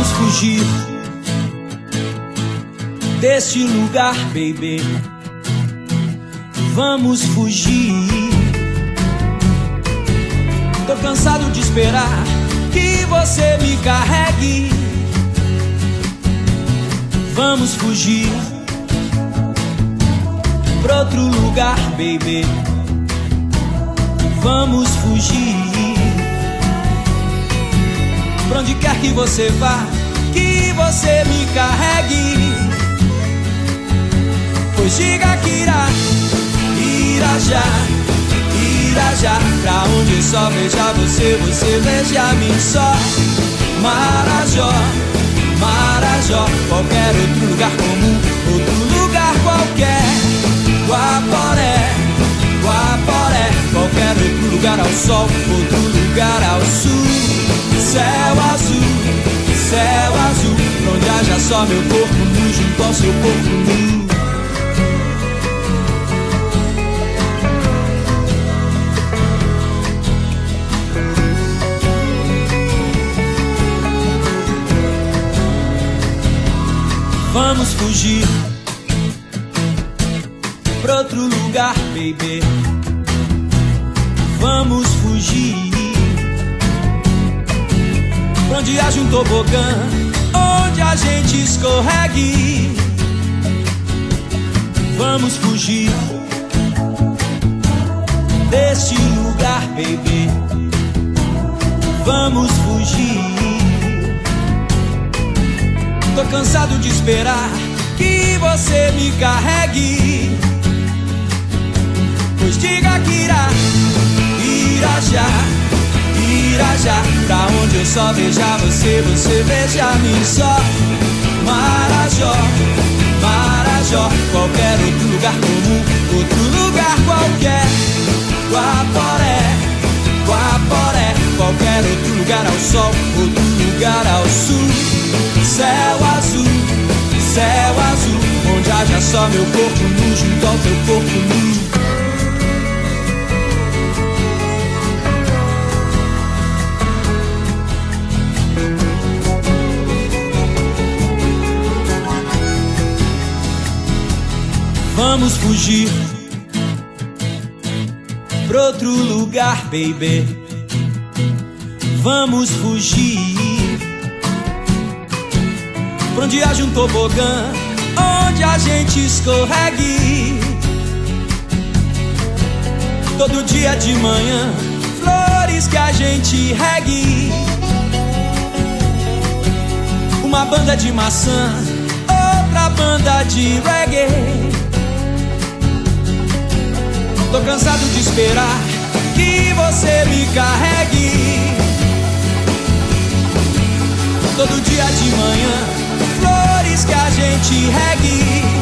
Vamos fugir deste lugar, baby. Vamos fugir. Tô cansado de esperar que você me carregue. Vamos fugir pra outro lugar, baby. Vamos fugir. Pra onde quer que você vá, que você me carregue. Pois diga que irá já pra onde só veja você, você veja-me só. Marajó, Marajó, qualquer outro lugar comum, outro lugar qualquer. Guaporé, Guaporé, qualquer outro lugar ao sol, outro lugar ao sul. Céu azul, onde haja só meu corpo nu junto ao seu corpo nu. Vamos fugir pra outro lugar, baby. Vamos fugir pra onde haja um tobogã, onde a gente escorregue. Vamos fugir deste lugar, baby. Vamos fugir. Tô cansado de esperar que você me carregue. Pois diga que irá já pra onde eu só veja você, você veja-me só. Marajó, Marajó, qualquer outro lugar comum, outro lugar qualquer. Guaporé, Guaporé, qualquer outro lugar ao sol, outro lugar ao sul. Céu azul, onde haja só meu corpo nu junto ao teu corpo nu. Vamos fugir pra outro lugar, baby. Vamos fugir pra onde haja um tobogã, onde a gente escorregue. Todo dia de manhã, flores que a gente regue. Uma banda de maçã, outra banda de reggae. Tô cansado de esperar que você me carregue. Todo dia de manhã, flores que a gente regue.